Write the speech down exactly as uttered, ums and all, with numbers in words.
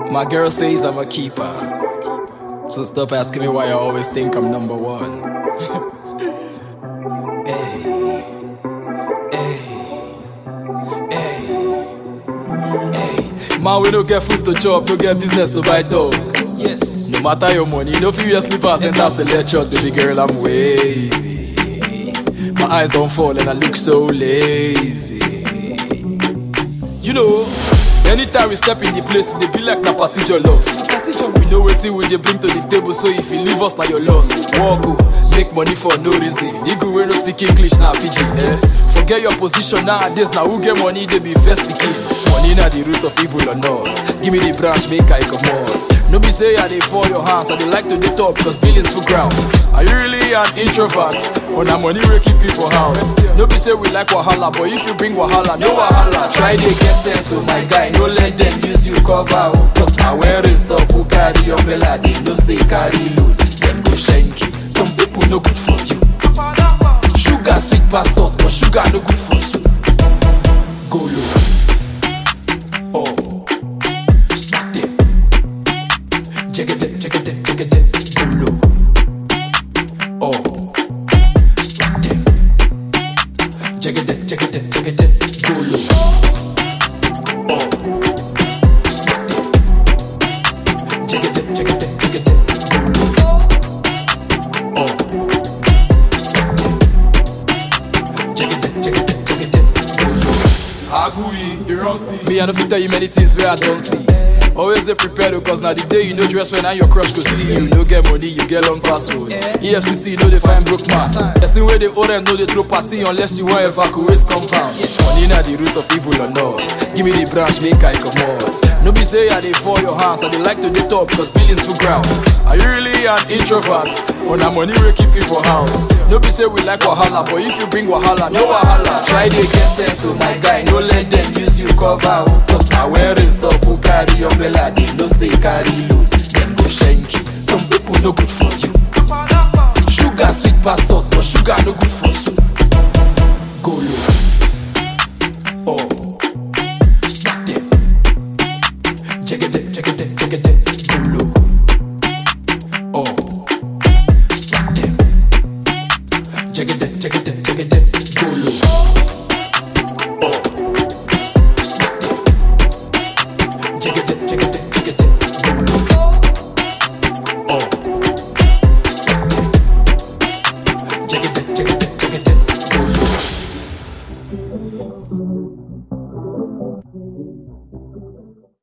My girl says I'm a keeper, so stop asking me why I always think I'm number one. Hey, hey, hey, hey. Man, we don't get food to chop, no get business to buy dog. Yes. No matter your money, no few years slippers and that's a lecture. Baby girl, I'm wavy. My eyes don't fall and I look so lazy. You know, anytime we step in the place, they be like na party your love. We know what we they bring to the table, so if you leave us, now you're lost. Walk, go, make money for no reason. Nigga, we don't speak English, now P G. Yes. Forget your position nowadays, now who get money, they be first speaking. Money na the root of evil or not. Give me the branch, make I come out. No be say I they fall your hands, I they like to the top, cause billings full ground. Are you really an introvert? Or na money we keep you for house? No be say we like wahala, but if you bring wahala, no wahala. Try to get sense, oh my guy, no let them use you cover. Cause now where is stop who carry umbrella, they no say carry load. Them go shank you, some people no good for you. Sugar sweet pass sauce, but sugar no good for soup. Go low. Oh, smack them. Check it, check it, check it, go low. Oh, smack them. Check it, check it, check it, go low. Oh, smack them. Check it, check it, check it, go low. Oh, smack them. Check it, check it, check it, go low. Agui, you don't see. Me, I don't fit tell you many things where I don't see. Always they prepared because now the day you know dress when now your crush go see you. No get money, you get long password. E F C C know they find broke man. Person where they owe them know they throw party unless you want evacuate compound. Money na the root of evil or not. Give me the branch, make I come out. No be say I they fall your hands, I they like to the top cause billings full ground. Are you really an introvert? Or na money we keep you for house? No be say we like wahala, but if you bring wahala, no wahala. Try to get sense, oh my guy, no let them use you cover. Cause now where is stop who carry umbrella, they no say carry load. Them go shank you, some people no good for you. Sugar sweet pass sauce, but sugar no good for soup. Go low. Oh, smack them. Check it, check it, check it, go low. Oh, smack them. Check it, check it, check it, go low. Oh, smack them. Check it, check it, check it,